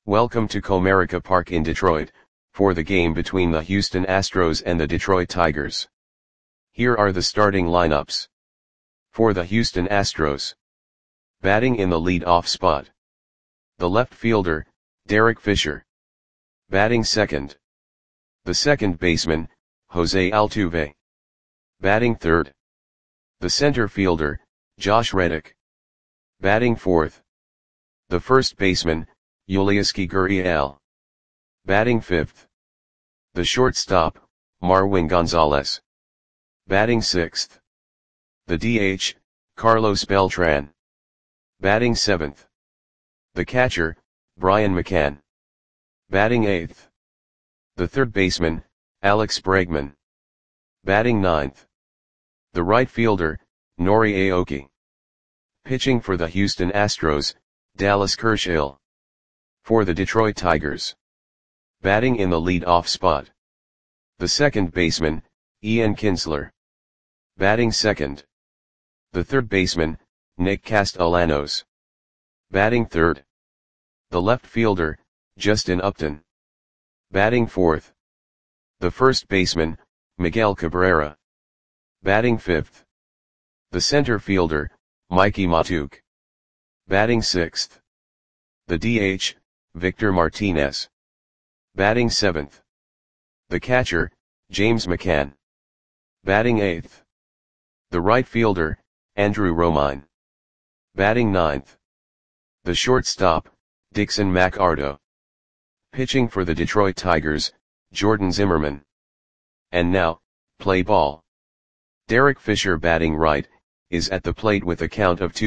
Welcome to Comerica Park in Detroit, for the game between the Houston Astros and the Detroit Tigers. Here are the starting lineups. For the Houston Astros. Batting in the lead-off spot. The left fielder, Derek Fisher. Batting second. The second baseman, Jose Altuve. Batting third. The center fielder, Josh Reddick. Batting fourth. The first baseman, Yulieski Gurriel. Batting fifth. The shortstop, Marwin Gonzalez. Batting sixth. The DH, Carlos Beltran. Batting seventh. The catcher, Brian McCann. Batting eighth. The third baseman, Alex Bregman. Batting ninth. The right fielder, Nori Aoki. Pitching for the Houston Astros, Dallas Kershaw. For the Detroit Tigers. Batting in the lead-off spot. The second baseman, Ian Kinsler. Batting second. The third baseman, Nick Castellanos. Batting third. The left fielder, Justin Upton. Batting fourth. The first baseman, Miguel Cabrera. Batting fifth. The center fielder, Mickey Mahtook. Batting sixth. The DH, Victor Martinez. Batting seventh. The catcher, James McCann. Batting eighth. The right fielder, Andrew Romine. Batting ninth. The shortstop, Dixon McArdo. Pitching for the Detroit Tigers, Jordan Zimmermann. And now, play ball. Derek Fisher batting right, is at the plate with a count of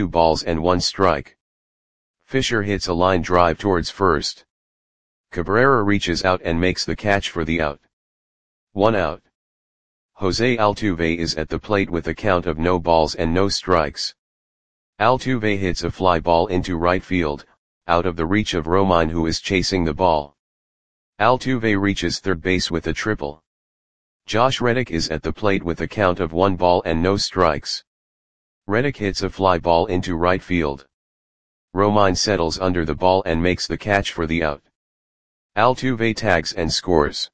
2-1 Fisher hits a line drive towards first. Cabrera reaches out and makes the catch for the out. 1 out. Jose Altuve is at the plate with a count of no balls and no strikes. Altuve hits a fly ball into right field, out of the reach of Romine who is chasing the ball. Altuve reaches third base with a triple. Josh Reddick is at the plate with a count of 1 ball and no strikes. Reddick hits a fly ball into right field. Romine settles under the ball and makes the catch for the out. Altuve tags and scores.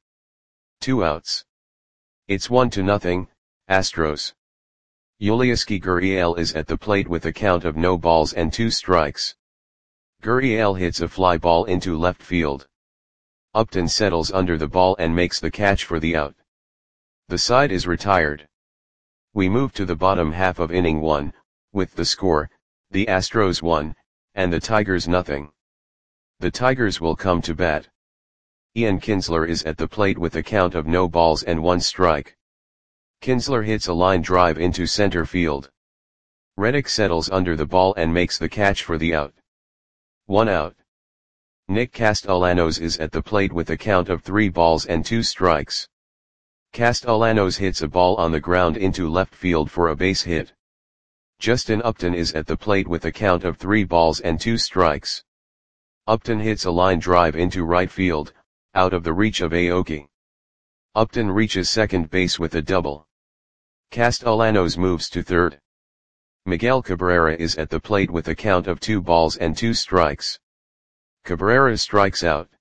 2 outs. It's 1-0, Astros. Yulieski Gurriel is at the plate with a count of no balls and 2 strikes. Gurriel hits a fly ball into left field. Upton settles under the ball and makes the catch for the out. The side is retired. We move to the bottom half of inning 1, with the score, the Astros 1, and the Tigers 0. The Tigers will come to bat. Ian Kinsler is at the plate with a count of no balls and 1 strike. Kinsler hits a line drive into center field. Reddick settles under the ball and makes the catch for the out. 1 out. Nick Castellanos is at the plate with a count of 3 balls and 2 strikes. Castellanos hits a ball on the ground into left field for a base hit. Justin Upton is at the plate with a count of 3 balls and 2 strikes. Upton hits a line drive into right field, out of the reach of Aoki. Upton reaches second base with a double. Castellanos moves to third. Miguel Cabrera is at the plate with a count of 2 balls and 2 strikes. Cabrera strikes out.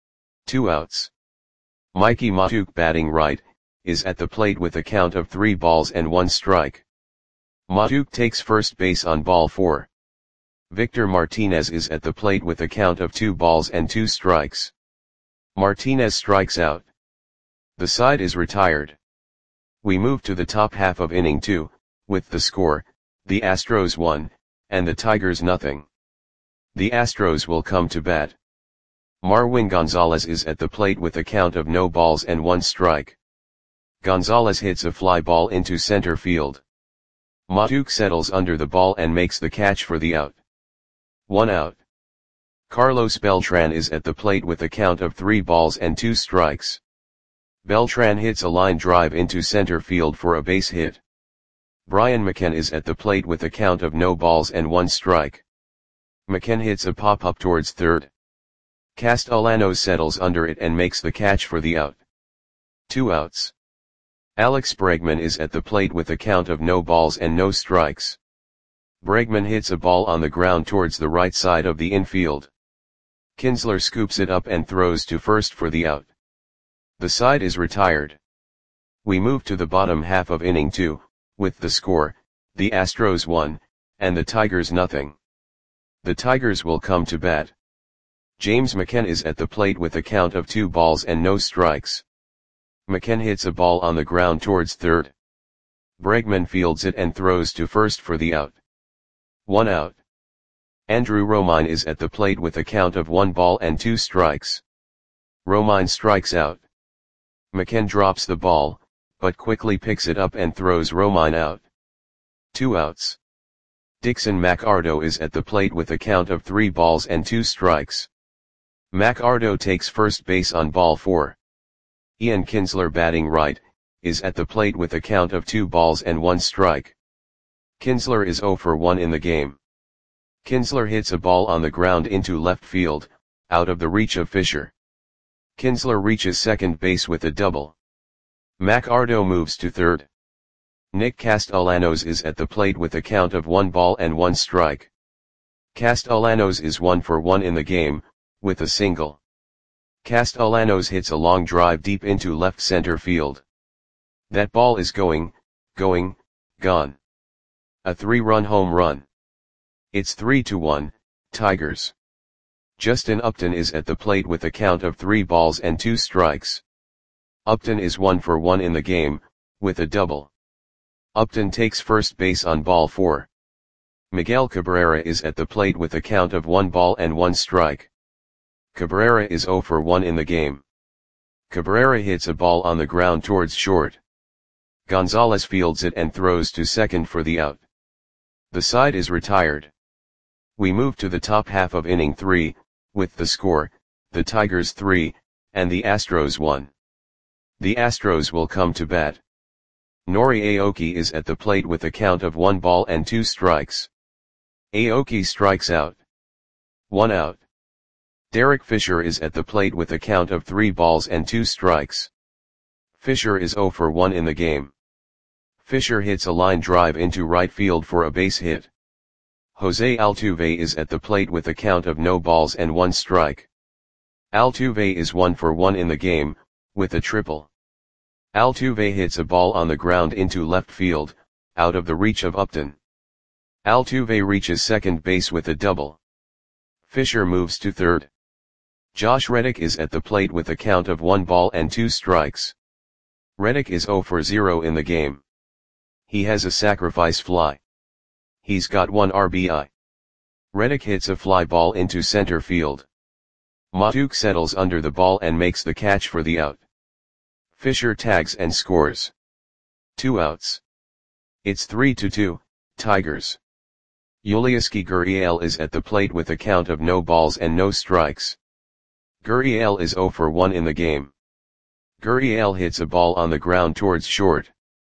2 outs. Mickey Mahtook batting right, is at the plate with a count of 3 balls and 1 strike. Mahtook takes first base on ball 4. Victor Martinez is at the plate with a count of 2 balls and 2 strikes. Martinez strikes out. The side is retired. We move to the top half of inning 2, with the score, the Astros 1, and the Tigers 0. The Astros will come to bat. Marwin Gonzalez is at the plate with a count of no balls and 1 strike. Gonzalez hits a fly ball into center field. Mahtook settles under the ball and makes the catch for the out. 1 out. Carlos Beltran is at the plate with a count of 3 balls and 2 strikes. Beltran hits a line drive into center field for a base hit. Brian McCann is at the plate with a count of no balls and 1 strike. McCann hits a pop-up towards third. Castellanos settles under it and makes the catch for the out. 2 outs. Alex Bregman is at the plate with a count of no balls and no strikes. Bregman hits a ball on the ground towards the right side of the infield. Kinsler scoops it up and throws to first for the out. The side is retired. We move to the bottom half of inning 2, with the score, the Astros 1, and the Tigers nothing. The Tigers will come to bat. James McCann is at the plate with a count of 2 balls and no strikes. McCann hits a ball on the ground towards third. Bregman fields it and throws to first for the out. 1 out. Andrew Romine is at the plate with a count of 1 ball and 2 strikes. Romine strikes out. McCann drops the ball, but quickly picks it up and throws Romine out. 2 outs. Dixon McArdo is at the plate with a count of 3 balls and 2 strikes. McArdo takes first base on ball 4. Ian Kinsler, batting right, is at the plate with a count of 2 balls and 1 strike. Kinsler is 0 for 1 in the game. Kinsler hits a ball on the ground into left field, out of the reach of Fisher. Kinsler reaches second base with a double. McArdo moves to third. Nick Castellanos is at the plate with a count of 1 ball and 1 strike. Castellanos is 1 for 1 in the game, with a single. Castellanos hits a long drive deep into left center field. That ball is gone. A 3-run home run. It's 3-1, Tigers. Justin Upton is at the plate with a count of 3 balls and 2 strikes. Upton is 1 for 1 in the game, with a double. Upton takes first base on ball 4. Miguel Cabrera is at the plate with a count of 1 ball and 1 strike. Cabrera is 0 for 1 in the game. Cabrera hits a ball on the ground towards short. Gonzalez fields it and throws to second for the out. The side is retired. We move to the top half of inning 3, with the score, the Tigers 3, and the Astros 1. The Astros will come to bat. Nori Aoki is at the plate with a count of 1 ball and 2 strikes. Aoki strikes out. 1 out. Derek Fisher is at the plate with a count of 3 balls and 2 strikes. Fisher is 0 for 1 in the game. Fisher hits a line drive into right field for a base hit. Jose Altuve is at the plate with a count of no balls and 1 strike. Altuve is 1 for 1 in the game, with a triple. Altuve hits a ball on the ground into left field, out of the reach of Upton. Altuve reaches second base with a double. Fisher moves to third. Josh Reddick is at the plate with a count of 1 ball and 2 strikes. Reddick is 0 for 0 in the game. He has a sacrifice fly. He's got 1 RBI. Reddick hits a fly ball into center field. Matuk settles under the ball and makes the catch for the out. Fisher tags and scores. 2 outs. It's 3-2, Tigers. Yulieski Gurriel is at the plate with a count of no balls and no strikes. Gurriel is 0 for 1 in the game. Gurriel hits a ball on the ground towards short.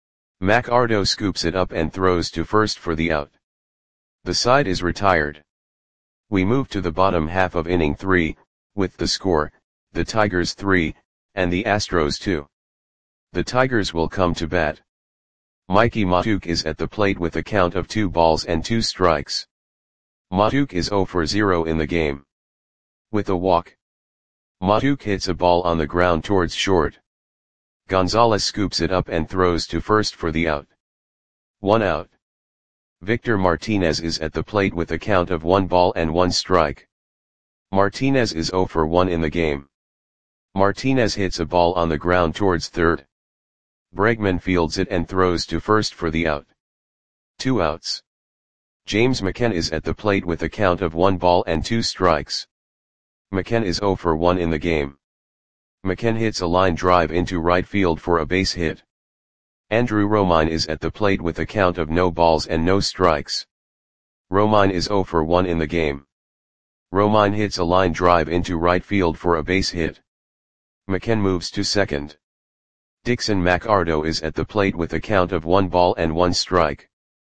McArdo scoops it up and throws to first for the out. The side is retired. We move to the bottom half of inning 3, with the score, the Tigers 3, and the Astros 2. The Tigers will come to bat. Mikey Matuk is at the plate with a count of 2 balls and 2 strikes. Matuk is 0 for 0 in the game. With a walk. Matuk hits a ball on the ground towards short. Gonzalez scoops it up and throws to first for the out. 1 out. Victor Martinez is at the plate with a count of 1 ball and 1 strike. Martinez is 0 for 1 in the game. Martinez hits a ball on the ground towards third. Bregman fields it and throws to first for the out. 2 outs. James McCann is at the plate with a count of 1 ball and 2 strikes. McCann is 0 for 1 in the game. McCann hits a line drive into right field for a base hit. Andrew Romine is at the plate with a count of no balls and no strikes. Romine is 0 for 1 in the game. Romine hits a line drive into right field for a base hit. McCann moves to second. Dixon McArdo is at the plate with a count of 1 ball and 1 strike.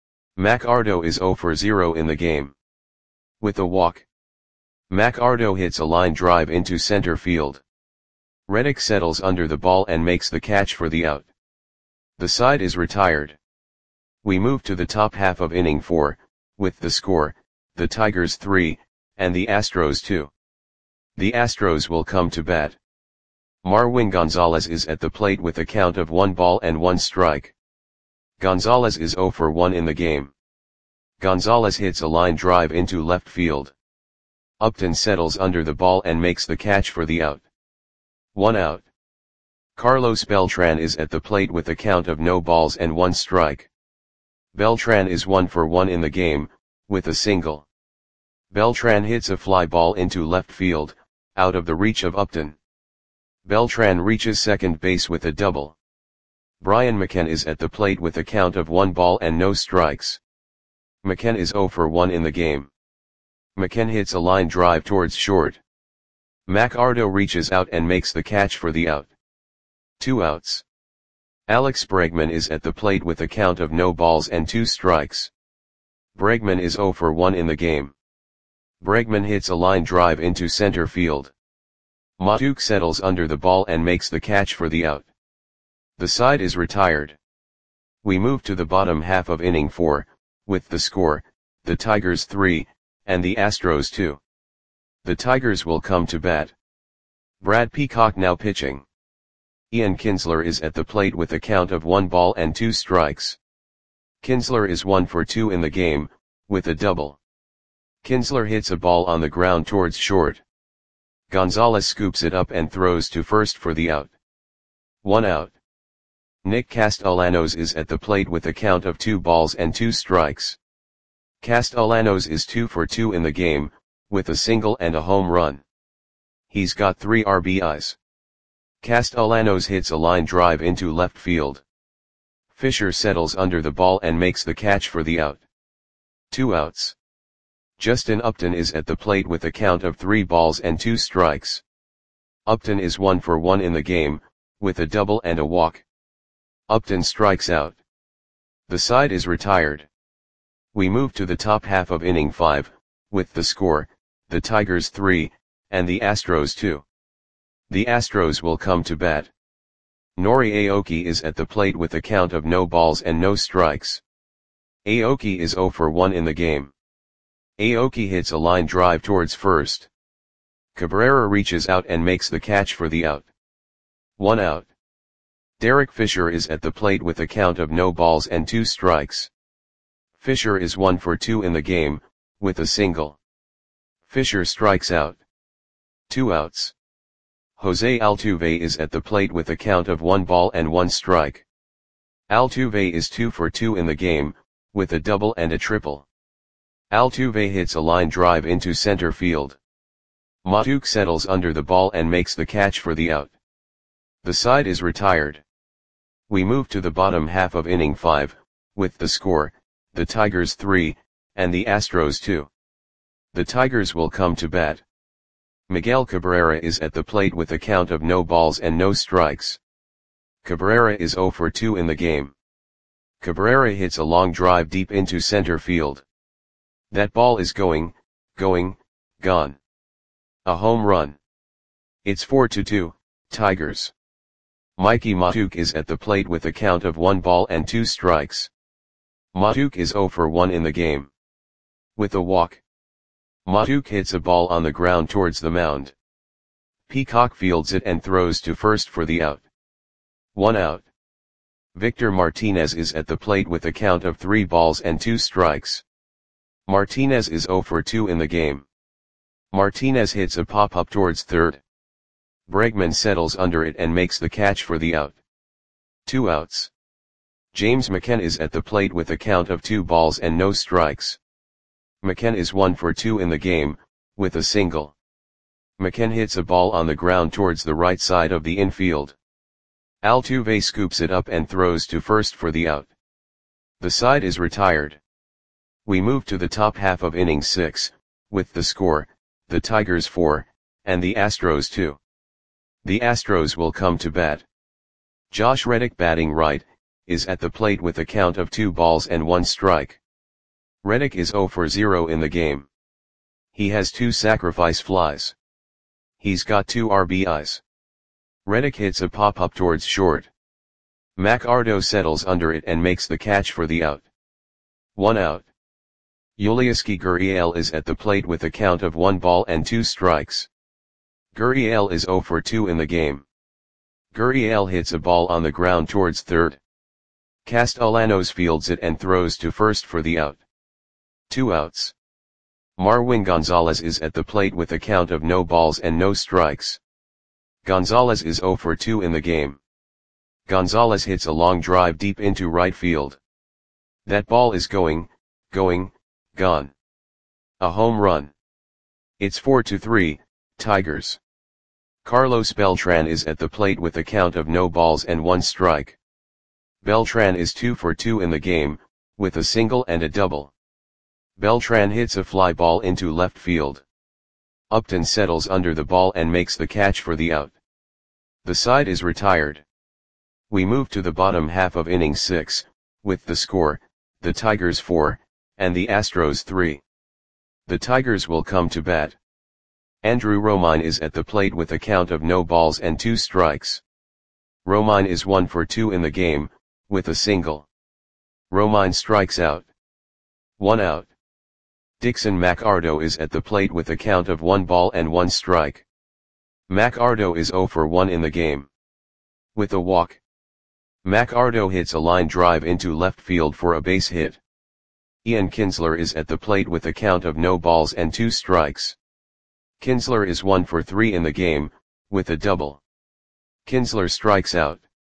McArdo is 0 for 0 in the game. With a walk. McArdo hits a line drive into center field. Reddick settles under the ball and makes the catch for the out. The side is retired. We move to the top half of inning 4, with the score, the Tigers 3, and the Astros 2. The Astros will come to bat. Marwin Gonzalez is at the plate with a count of 1 ball and 1 strike. Gonzalez is 0 for 1 in the game. Gonzalez hits a line drive into left field. Upton settles under the ball and makes the catch for the out. 1 out. Carlos Beltran is at the plate with a count of no balls and 1 strike. Beltran is 1 for 1 in the game, with a single. Beltran hits a fly ball into left field, out of the reach of Upton. Beltran reaches second base with a double. Brian McCann is at the plate with a count of 1 ball and no strikes. McCann is 0 for 1 in the game. McCann hits a line drive towards short. McArdo reaches out and makes the catch for the out. 2 outs. Alex Bregman is at the plate with a count of no balls and 2 strikes. Bregman is 0 for 1 in the game. Bregman hits a line drive into center field. Matuk settles under the ball and makes the catch for the out. The side is retired. We move to the bottom half of inning 4, with the score, the Tigers 3, and the Astros 2. The Tigers will come to bat. Brad Peacock now pitching. Ian Kinsler is at the plate with a count of 1 ball and 2 strikes. Kinsler is 1 for 2 in the game, with a double. Kinsler hits a ball on the ground towards short. Gonzalez scoops it up and throws to first for the out. 1 out. Nick Castellanos is at the plate with a count of 2 balls and 2 strikes. Castellanos is 2 for 2 in the game, with a single and a home run. He's got 3 RBIs. Castellanos hits a line drive into left field. Fisher settles under the ball and makes the catch for the out. 2 outs. Justin Upton is at the plate with a count of 3 balls and 2 strikes. Upton is 1 for 1 in the game, with a double and a walk. Upton strikes out. The side is retired. We move to the top half of inning 5, with the score, the Tigers 3, and the Astros 2. The Astros will come to bat. Nori Aoki is at the plate with a count of no balls and no strikes. Aoki is 0 for 1 in the game. Aoki hits a line drive towards first. Cabrera reaches out and makes the catch for the out. 1 out. Derek Fisher is at the plate with a count of no balls and 2 strikes. Fisher is 1 for 2 in the game, with a single. Fisher strikes out. 2 outs. Jose Altuve is at the plate with a count of 1 ball and 1 strike. Altuve is 2 for 2 in the game, with a double and a triple. Altuve hits a line drive into center field. Matuk settles under the ball and makes the catch for the out. The side is retired. We move to the bottom half of inning 5, with the score, the Tigers 3, and the Astros 2. The Tigers will come to bat. Miguel Cabrera is at the plate with a count of no balls and no strikes. Cabrera is 0 for 2 in the game. Cabrera hits a long drive deep into center field. That ball is gone. A home run. It's 4-2, Tigers. Mikey Matuk is at the plate with a count of 1 ball and 2 strikes. Matuk is 0 for 1 in the game. With a walk. Matuk hits a ball on the ground towards the mound. Peacock fields it and throws to first for the out. 1 out. Victor Martinez is at the plate with a count of 3 balls and 2 strikes. Martinez is 0 for 2 in the game. Martinez hits a pop-up towards third. Bregman settles under it and makes the catch for the out. 2 outs. James McCann is at the plate with a count of 2 balls and no strikes. McCann is 1 for 2 in the game, with a single. McCann hits a ball on the ground towards the right side of the infield. Altuve scoops it up and throws to first for the out. The side is retired. We move to the top half of inning 6, with the score, the Tigers 4, and the Astros 2. The Astros will come to bat. Josh Reddick batting right, is at the plate with a count of 2 balls and 1 strike. Reddick is 0 for 0 in the game. He has 2 sacrifice flies. He's got 2 RBIs. Reddick hits a pop-up towards short. McArdo settles under it and makes the catch for the out. 1 out. Yulieski Gurriel is at the plate with a count of 1 ball and 2 strikes. Gurriel is 0 for 2 in the game. Gurriel hits a ball on the ground towards third. Castellanos fields it and throws to first for the out. 2 outs. Marwin Gonzalez is at the plate with a count of no balls and no strikes. Gonzalez is 0 for 2 in the game. Gonzalez hits a long drive deep into right field. That ball is gone. A home run. It's 4-3, Tigers. Carlos Beltran is at the plate with a count of no balls and 1 strike. Beltran is 2 for 2 in the game, with a single and a double. Beltran hits a fly ball into left field. Upton settles under the ball and makes the catch for the out. The side is retired. We move to the bottom half of inning 6, with the score, the Tigers 4, and the Astros 3. The Tigers will come to bat. Andrew Romine is at the plate with a count of no balls and 2 strikes. Romine is 1 for 2 in the game, with a single. Romine strikes out. 1 out. Dixon McArdo is at the plate with a count of 1 ball and 1 strike. McArdo is 0 for 1 in the game. With a walk. McArdo hits a line drive into left field for a base hit. Ian Kinsler is at the plate with a count of no balls and 2 strikes. Kinsler is 1 for 3 in the game, with a double. Kinsler strikes out.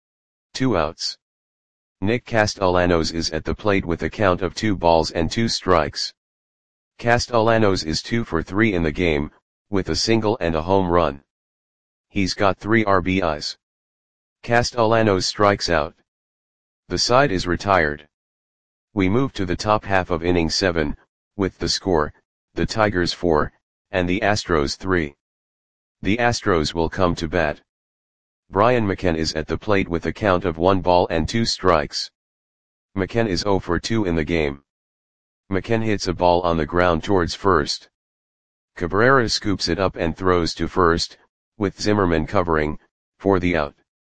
2 outs. Nick Castellanos is at the plate with a count of 2 balls and 2 strikes. Castellanos is 2 for 3 in the game, with a single and a home run. He's got 3 RBIs. Castellanos strikes out. The side is retired. We move to the top half of inning 7, with the score, the Tigers 4, and the Astros 3. The Astros will come to bat. Brian McKenna is at the plate with a count of 1 ball and 2 strikes. McKenna is 0 for 2 in the game. McKenna hits a ball on the ground towards first. Cabrera scoops it up and throws to first, with Zimmerman covering, for the out.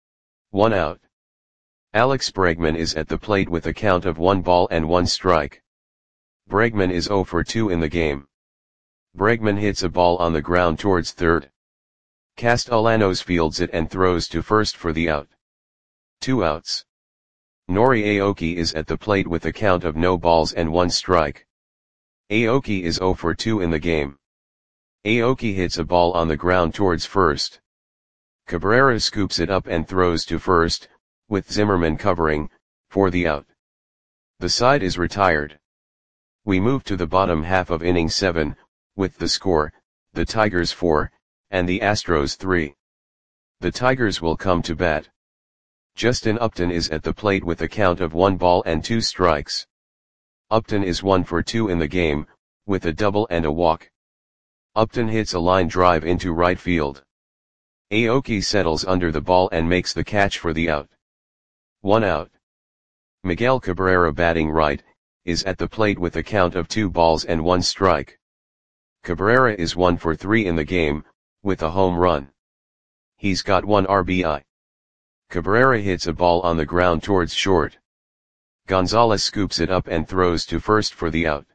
1 out. Alex Bregman is at the plate with a count of 1 ball and 1 strike. Bregman is 0 for 2 in the game. Bregman hits a ball on the ground towards third. Castellanos fields it and throws to first for the out. 2 outs. Nori Aoki is at the plate with a count of no balls and 1 strike. Aoki is 0 for 2 in the game. Aoki hits a ball on the ground towards first. Cabrera scoops it up and throws to first, with Zimmerman covering, for the out. The side is retired. We move to the bottom half of inning 7, with the score, the Tigers 4, and the Astros 3. The Tigers will come to bat. Justin Upton is at the plate with a count of 1 ball and 2 strikes. Upton is 1 for 2 in the game, with a double and a walk. Upton hits a line drive into right field. Aoki settles under the ball and makes the catch for the out. 1 out. Miguel Cabrera, batting right, is at the plate with a count of 2 balls and 1 strike. Cabrera is 1 for 3 in the game, with a home run. He's got 1 RBI. Cabrera hits a ball on the ground towards short. Gonzalez scoops it up and throws to first for the out.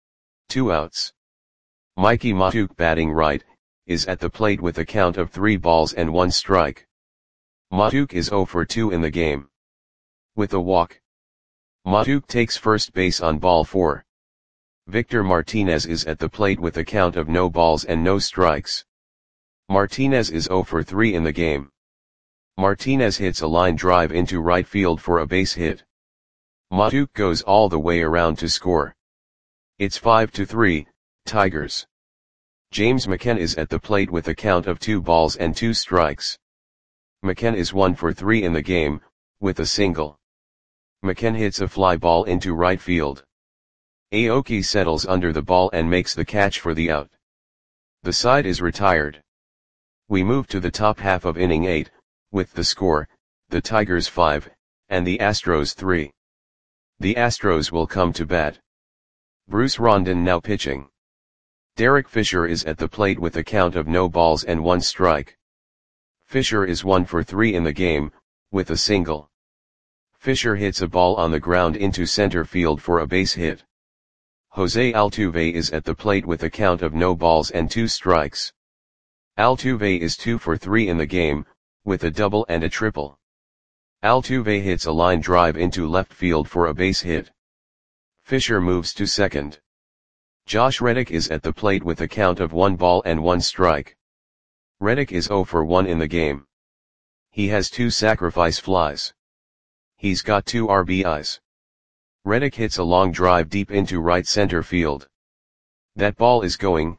2 outs. Mikey Mahtook, batting right, is at the plate with a count of 3 balls and 1 strike. Mahtook is 0 for 2 in the game. With a walk. Mahtook takes first base on ball 4. Victor Martinez is at the plate with a count of no balls and no strikes. Martinez is 0 for 3 in the game. Martinez hits a line drive into right field for a base hit. Mahtook goes all the way around to score. It's 5-3, Tigers. James McKenna is at the plate with a count of 2 balls and 2 strikes. McKenna is 1 for 3 in the game, with a single. McKenna hits a fly ball into right field. Aoki settles under the ball and makes the catch for the out. The side is retired. We move to the top half of inning 8, with the score, the Tigers 5, and the Astros 3. The Astros will come to bat. Bruce Rondon now pitching. Derek Fisher is at the plate with a count of no balls and 1 strike. Fisher is 1 for 3 in the game, with a single. Fisher hits a ball on the ground into center field for a base hit. Jose Altuve is at the plate with a count of no balls and 2 strikes. Altuve is 2 for 3 in the game, with a double and a triple. Altuve hits a line drive into left field for a base hit. Fisher moves to second. Josh Reddick is at the plate with a count of 1 ball and 1 strike. Reddick is 0 for 1 in the game. He has 2 sacrifice flies. He's got 2 RBIs. Reddick hits a long drive deep into right center field. That ball is gone.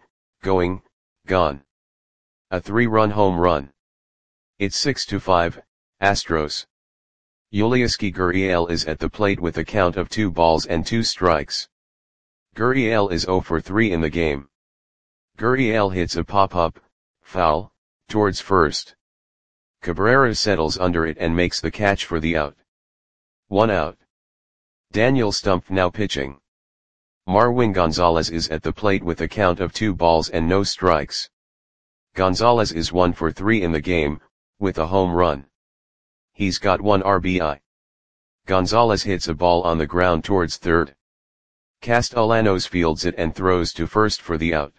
A 3-run home run. It's 6-5, Astros. Yulieski Gurriel is at the plate with a count of 2 balls and 2 strikes. Gurriel is 0 for 3 in the game. Gurriel hits a pop-up, foul, towards first. Cabrera settles under it and makes the catch for the out. 1 out. Daniel Stumpf now pitching. Marwin Gonzalez is at the plate with a count of 2 balls and no strikes. Gonzalez is 1 for 3 in the game, with a home run. He's got 1 RBI. Gonzalez hits a ball on the ground towards third. Castellanos fields it and throws to first for the out.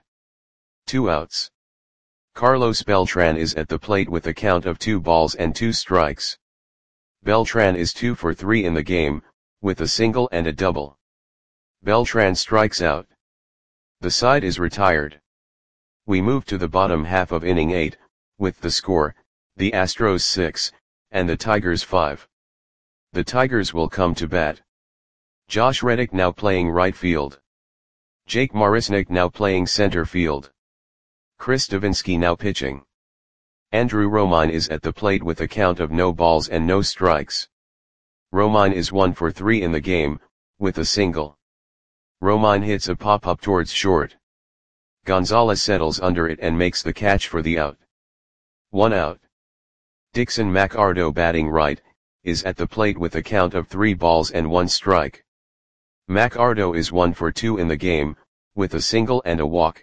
2 outs. Carlos Beltran is at the plate with a count of 2 balls and 2 strikes. Beltran is 2 for 3 in the game, with a single and a double. Beltran strikes out. The side is retired. We move to the bottom half of inning 8, with the score, the Astros 6, and the Tigers 5. The Tigers will come to bat. Josh Reddick now playing right field. Jake Marisnick now playing center field. Chris Devenski now pitching. Andrew Romine is at the plate with a count of no balls and no strikes. Romine is 1 for 3 in the game, with a single. Romine hits a pop-up towards short. Gonzalez settles under it and makes the catch for the out. 1 out. Dixon McArdo batting right, is at the plate with a count of 3 balls and 1 strike. McArdo is 1 for 2 in the game, with a single and a walk.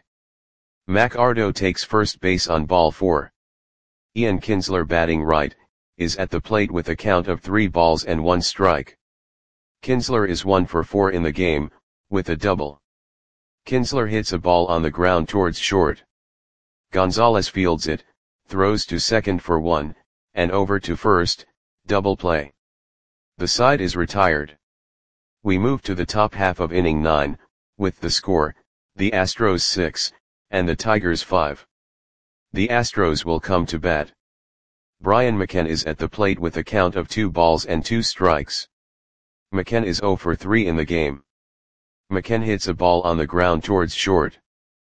McArdo takes first base on ball 4. Ian Kinsler batting right, is at the plate with a count of 3 balls and 1 strike. Kinsler is 1 for 4 in the game, with a double. Kinsler hits a ball on the ground towards short. Gonzalez fields it, throws to second for 1, and over to first, double play. The side is retired. We move to the top half of inning 9, with the score, the Astros 6, and the Tigers 5. The Astros will come to bat. Brian McCann is at the plate with a count of 2 balls and 2 strikes. McCann is 0 for 3 in the game. McCann hits a ball on the ground towards short.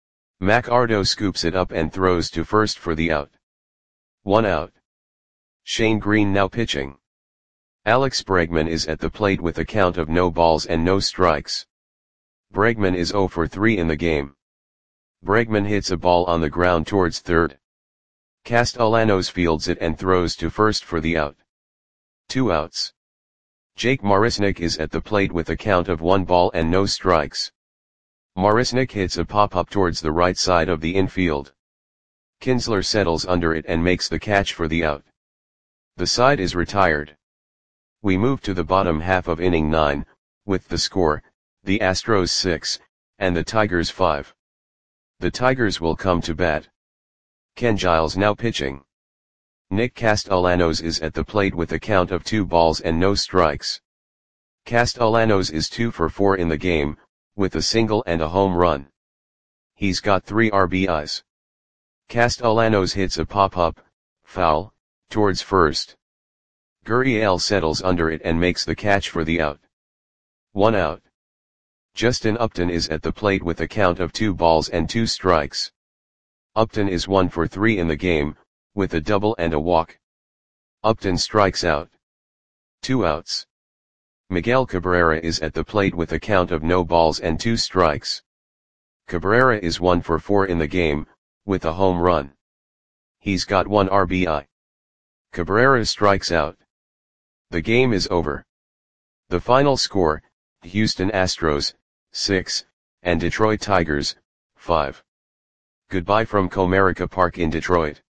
McArdo scoops it up and throws to first for the out. 1 out. Shane Green now pitching. Alex Bregman is at the plate with a count of no balls and no strikes. Bregman is 0 for 3 in the game. Bregman hits a ball on the ground towards third. Castellanos fields it and throws to first for the out. 2 outs. Jake Marisnick is at the plate with a count of 1 ball and no strikes. Marisnick hits a pop-up towards the right side of the infield. Kinsler settles under it and makes the catch for the out. The side is retired. We move to the bottom half of inning 9, with the score, the Astros 6, and the Tigers 5. The Tigers will come to bat. Ken Giles now pitching. Nick Castellanos is at the plate with a count of 2 balls and no strikes. Castellanos is 2 for 4 in the game, with a single and a home run. He's got 3 RBIs. Castellanos hits a pop-up, foul, towards first. Gurriel settles under it and makes the catch for the out. 1 out. Justin Upton is at the plate with a count of 2 balls and 2 strikes. Upton is 1 for 3 in the game, with a double and a walk. Upton strikes out. 2 outs. Miguel Cabrera is at the plate with a count of no balls and 2 strikes. Cabrera is 1 for 4 in the game, with a home run. He's got 1 RBI. Cabrera strikes out. The game is over. The final score, Houston Astros, 6, and Detroit Tigers, 5. Goodbye from Comerica Park in Detroit.